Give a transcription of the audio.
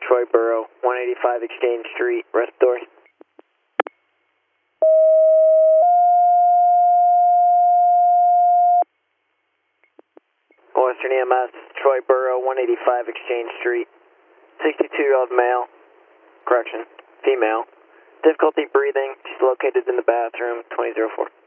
Troy Borough, 185 Exchange Street, respiratory. Western EMS, Troy Borough, 185 Exchange Street. 62-year-old male, correction, female. Difficulty breathing, she's located in the bathroom, 2004.